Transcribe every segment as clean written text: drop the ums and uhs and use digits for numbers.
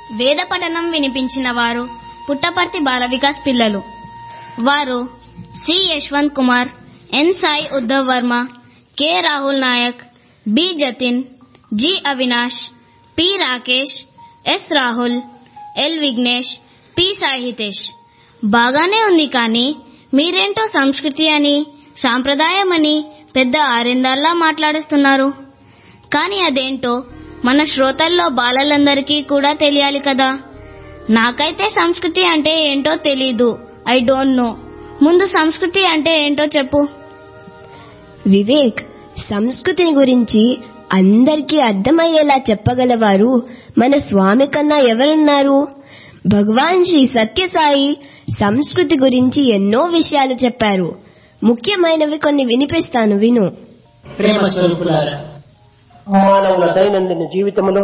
వేద పఠనం వినిపించిన వారు పుట్టపర్తి బాల వికాస్ పిల్లలు. వారు C Yashwant Kumar, N Sai Uddhav Varma, K Rahul Nayak, B Jatin, G Avinash, P Rakesh, S Rahul, L Vignesh, P Saihitesh. బాగానే ఉంది, కానీ మీరేంటో సంస్కృతి అని, సాంప్రదాయమని పెద్ద ఆరిందాల్లా మాట్లాడిస్తున్నారు. కానీ అదేంటో మన శ్రోతల్లో బాలలందరికీ కూడా తెలియాలి కదా. నాకైతే సంస్కృతి అంటే ఏంటో తెలీదు. I don't know. ముందు సంస్కృతి అంటే ఏంటో చెప్పు. వివేక్, సంస్కృతిని గురించి అందరికీ అర్థమయ్యేలా చెప్పగలవారు మన స్వామి కన్నా ఎవరున్నారు? భగవాన్ శ్రీ సత్యసాయి సంస్కృతి గురించి ఎన్నో విషయాలు చెప్పారు. ముఖ్యమైనవి కొన్ని వినిపిస్తాను, విను. ప్రేమ స్వరూపులారా, మానవుల దైనందిన జీవితంలో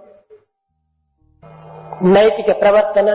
నైతిక ప్రవర్తన,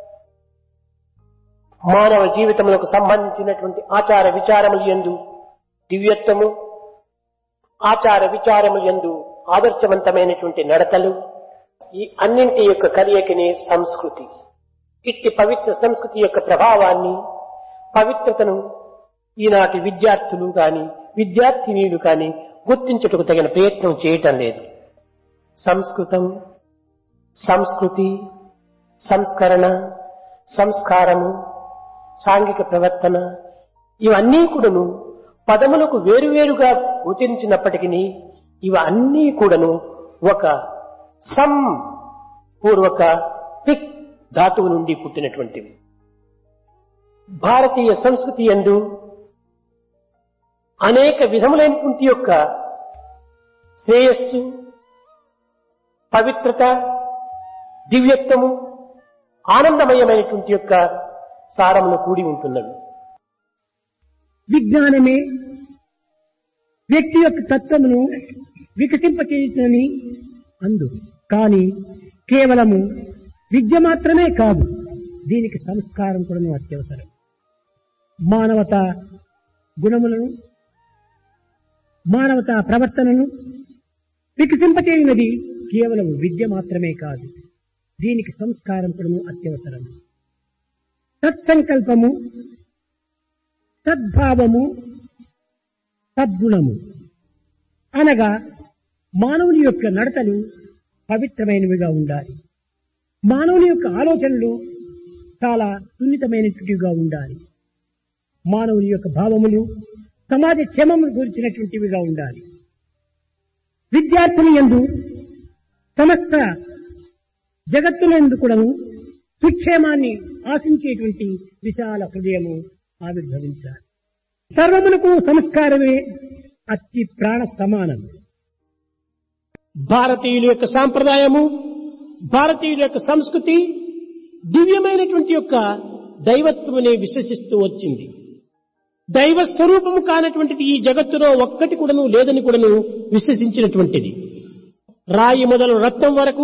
మానవ జీవితములకు సంబంధించినటువంటి ఆచార విచారములు యందు దివ్యత్వము, ఆచార విచారములు యందు ఆదర్శవంతమైనటువంటి నడతలు, ఈ అన్నింటి యొక్క కలయికనే సంస్కృతి. ఇట్టి పవిత్ర సంస్కృతి యొక్క ప్రభావాన్ని, పవిత్రతను ఈనాటి విద్యార్థులు కాని విద్యార్థినీలు కాని గుర్తించుటకు తగిన ప్రయత్నం చేయటం లేదు. సంస్కృతం, సంస్కృతి, సంస్కరణ, సంస్కారము, సాంఘిక ప్రవర్తన ఇవన్నీ కూడాను పదములకు వేరువేరుగా గోచరించినప్పటికీ ఇవన్నీ కూడాను ఒక పూర్వక పిక్ ధాతువు నుండి పుట్టినటువంటివి. భారతీయ సంస్కృతి యందు అనేక విధములైనటువంటి యొక్క శ్రేయస్సు, పవిత్రత, దివ్యత్వము, ఆనందమయమైనటువంటి యొక్క సారమును కూడి ఉంటున్నవి. విజ్ఞానమే వ్యక్తి యొక్క తత్వమును వికసింపచేయునని అందు. కానీ కేవలము విద్య మాత్రమే కాదు, దీనికి సంస్కారం కూడా అత్యవసరం. మానవతా గుణములను, మానవతా ప్రవర్తనను వికసింపచేయునది కేవలం విద్య మాత్రమే కాదు, దీనికి సంస్కారం కూడా అత్యవసరం. సత్సంకల్పము, సద్భావము, సద్గుణము అనగా మానవుని యొక్క నడతలు పవిత్రమైనవిగా ఉండాలి. మానవుని యొక్క ఆలోచనలు చాలా సున్నితమైనటువంటివిగా ఉండాలి. మానవుని యొక్క భావములు సమాజ క్షేమమును గురించినటువంటివిగా ఉండాలి. విద్యార్థుల యందు సమస్త జగత్తులందు కూడాను సుక్షేమాన్ని ఆశించేటువంటి విశాల హృదయము ఆవిర్భవించాలి. సర్వమునకు సంస్కారమే అతి ప్రాణ సమానం. భారతీయుల యొక్క సాంప్రదాయము, భారతీయుల యొక్క సంస్కృతి దివ్యమైనటువంటి యొక్క దైవత్వమునే విశ్వసిస్తూ వచ్చింది. దైవ స్వరూపము కానటువంటిది ఈ జగత్తులో ఒక్కటి కూడాను లేదని కూడాను విశ్వసించినటువంటిది. రాయి మొదలు రత్నం వరకు,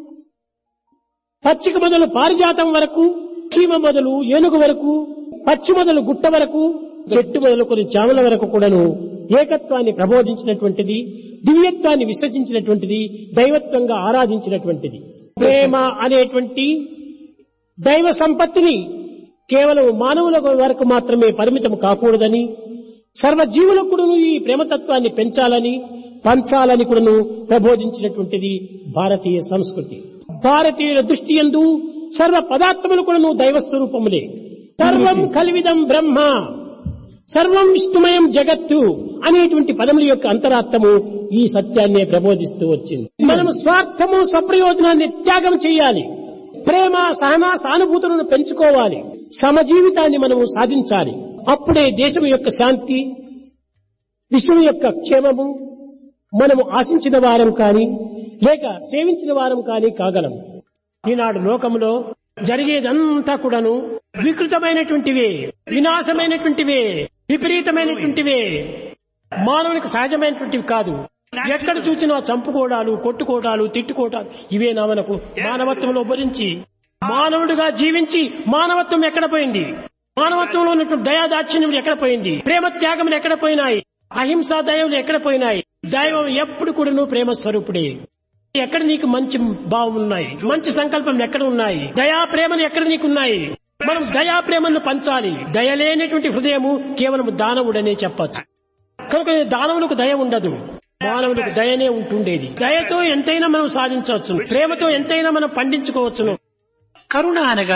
పచ్చిక మొదలు పారిజాతం వరకు, చీమ మొదలు ఏనుగు వరకు, పచ్చి మొదలు గుట్ట వరకు, చెట్టు మొదలు కొన్ని చామల వరకు కూడాను ఏకత్వాన్ని ప్రబోధించినటువంటిది, దివ్యత్వాన్ని విశ్వసించినటువంటిది, దైవత్వంగా ఆరాధించినటువంటిది. ప్రేమ అనేటువంటి దైవ సంపత్తిని కేవలం మానవుల వరకు మాత్రమే పరిమితం కాకూడదని, సర్వజీవులకు కూడాను ఈ ప్రేమతత్వాన్ని పెంచాలని, పంచాలని కూడాను ప్రబోధించినటువంటిది భారతీయ సంస్కృతి. భారతీయుల దృష్టి యందు సర్వ పదార్థములు కూడాను దైవస్వరూపములే. సర్వం కలివిదం బ్రహ్మ, సర్వం విష్ణుమయం జగత్తు అనేటువంటి పదముల యొక్క అంతరార్థము ఈ సత్యాన్నే ప్రబోధిస్తూ వచ్చింది. మనము స్వార్థము, స్వప్రయోజనాన్ని త్యాగం చేయాలి. ప్రేమ, సహన, సానుభూతులను పెంచుకోవాలి. సమజీవితాన్ని మనము సాధించాలి. అప్పుడే దేశం యొక్క శాంతి, విశ్వం యొక్క క్షేమము మనము ఆశించిన వారం కానీ లేక సేవించిన వారం కానీ కాగలం. ఈనాడు లోకంలో జరిగేదంతా కూడాను వికృతమైనటువంటివే, వినాశమైనటువంటివే, విపరీతమైనటువంటివే, మానవునికి సహజమైనటువంటివి కాదు. ఎక్కడ చూసినా చంపుకోవడాలు, కొట్టుకోవడాలు, తిట్టుకోవడాలు ఇవేనా మనకు మానవత్వంలో భరించి? మానవుడిగా జీవించి మానవత్వం ఎక్కడ పోయింది? మానవత్వంలో ఉన్నటువంటి దయాదాక్షిణ్యములు ఎక్కడ పోయింది? ప్రేమ త్యాగములు ఎక్కడ పోయినాయి? అహింసా దయములు ఎక్కడ పోయినాయి? దైవం ఎప్పుడు కూడాను ప్రేమ స్వరూపుడే. ఎక్కడ నీకు మంచి భావం ఉన్నాయి, మంచి సంకల్పం ఎక్కడ ఉన్నాయి, దయా ప్రేమలు ఎక్కడ నీకున్నాయి. మనం దయా ప్రేమను పంచాలి. దయ లేనటువంటి హృదయము కేవలం దానవుడనే చెప్పచ్చు. కనుక దానవులకు దయ ఉండదు, మానవులకు దయనే ఉంటుండేది. దయతో ఎంతైనా మనం సాధించవచ్చును, ప్రేమతో ఎంతైనా మనం పండించుకోవచ్చును. కరుణ అనగా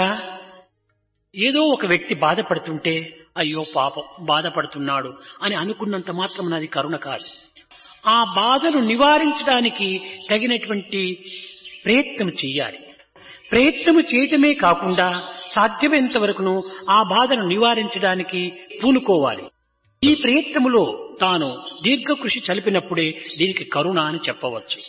ఏదో ఒక వ్యక్తి బాధపడుతుంటే అయ్యో పాపం బాధపడుతున్నాడు అని అనుకున్నంత మాత్రం అది కరుణ కాదు. ఆ బాధను నివారించడానికి తగినటువంటి ప్రయత్నం చెయ్యాలి. ప్రయత్నము చేయటమే కాకుండా సాధ్యమైనంత వరకును ఆ బాధను నివారించడానికి పూనుకోవాలి. ఈ ప్రయత్నములో తాను దీర్ఘ కృషి చలిపినప్పుడే దీనికి కరుణ అని చెప్పవచ్చు.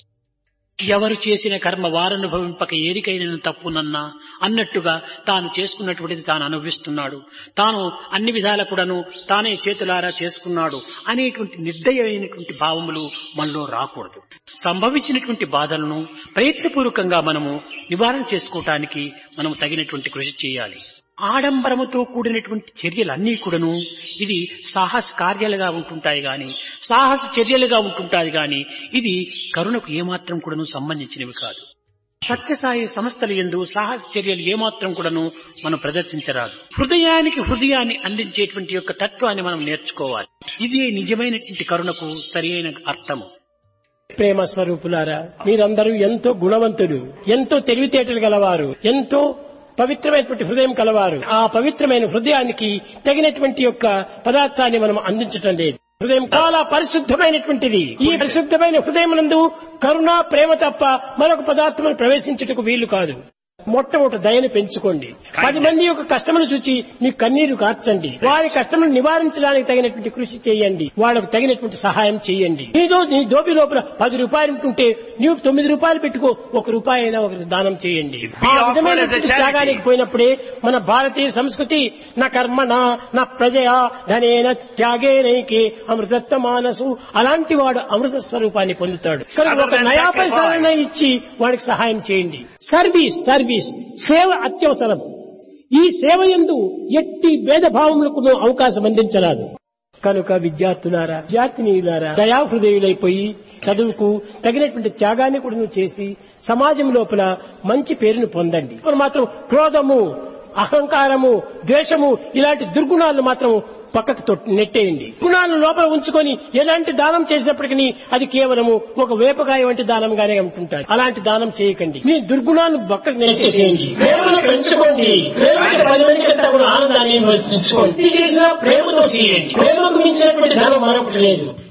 ఎవరు చేసిన కర్మ వారనుభవింపక ఏరికైన తప్పునన్నా అన్నట్టుగా తాను చేసుకున్నటువంటిది తాను అనుభవిస్తున్నాడు, తాను అన్ని విధాల కూడాను తానే చేతులారా చేసుకున్నాడు అనేటువంటి నిర్దయమైనటువంటి భావములు మనలో రాకూడదు. సంభవించినటువంటి బాధలను ప్రయత్నపూర్వకంగా మనము నివారణ చేసుకోవటానికి మనము తగినటువంటి కృషి చేయాలి. ఆడంబరముతో కూడినటువంటి చర్యలన్నీ కూడాను ఇది సాహస కార్యాలుగా ఉంటుంటాయి గాని, సాహస చర్యలుగా ఉంటుంటాయి గాని ఇది కరుణకు ఏమాత్రం కూడాను సంబంధించినవి కాదు. సత్యసాయి సంస్థల యందు సాహస చర్యలు ఏమాత్రం కూడాను మనం ప్రదర్శించరాదు. హృదయానికి హృదయాన్ని అందించేటువంటి యొక్క తత్వాన్ని మనం నేర్చుకోవాలి. ఇది నిజమైనటువంటి కరుణకు సరి అయిన అర్థము. ప్రేమ స్వరూపులారా, మీరందరూ ఎంతో గుణవంతులు, ఎంతో తెలివితేటలు గలవారు, ఎంతో పవిత్రమైనటువంటి హృదయం కలవారు. ఆ పవిత్రమైన హృదయానికి తగినటువంటి యొక్క పదార్థాన్ని మనం అందించటం లేదు. హృదయం చాలా పరిశుద్ధమైనటువంటిది. ఈ పరిశుద్ధమైన హృదయం నందు కరుణ, ప్రేమ తప్ప మరొక పదార్థం ప్రవేశించుటకు వీలు కాదు. మొట్టమొదటి దయను పెంచుకోండి. 10 మంది యొక్క కష్టమును చూచి మీ కన్నీరు కార్చండి. వారి కష్టమును నివారించడానికి తగినటువంటి కృషి చేయండి. వాళ్ళకు తగినటువంటి సహాయం చేయండి. నీ దోపి లోపల 10 రూపాయలు ఉంటుంటే నీవు 9 రూపాయలు పెట్టుకో, 1 రూపాయి అయినా ఒకరికి దానం చేయండి. ఆ విధమైన త్యాగానికి పోయినప్పుడే మన భారతీయ సంస్కృతి నా కర్మ నా ప్రజయా ధనేన త్యాగేనైకే అమృతత్వ మానసు, అలాంటి వాడు అమృత స్వరూపాన్ని పొందుతాడు. కనుక ఒక నయా పైసా ఇచ్చి వాడికి సహాయం చేయండి. సర్వీస్ సేవ అత్యవసరం. ఈ సేవ యందు ఎట్టి భేదభావములకు అవకాశం అందించరాదు. కనుక విద్యార్థులారా, విద్యార్థినీయులారా, దయాహృదయులైపోయి చదువుకు తగినటువంటి త్యాగాన్ని కూడా చేసి సమాజం లోపల మంచి పేరును పొందండి. ఇప్పుడు మాత్రం క్రోధము, అహంకారము, ద్వేషము ఇలాంటి దుర్గుణాలను మాత్రం పక్కకు నెట్టేయండి. గుణాలను లోపల ఉంచుకొని ఎలాంటి దానం చేసినప్పటికీ అది కేవలము ఒక వేపకాయ వంటి దానంగానే ఉంటుంటారు. అలాంటి దానం చేయకండి. మీ దుర్గుణాలను పక్కకు నెట్టేసేయండి. ప్రేమను పెంచుకోండి. ప్రేమకి 10 మందికి ఆనందాన్ని పెంచుకోండి. ఇది చేసినా ప్రేమతో చేయండి. ప్రేమకు మించినటువంటి ధనం మరొకటి లేదు.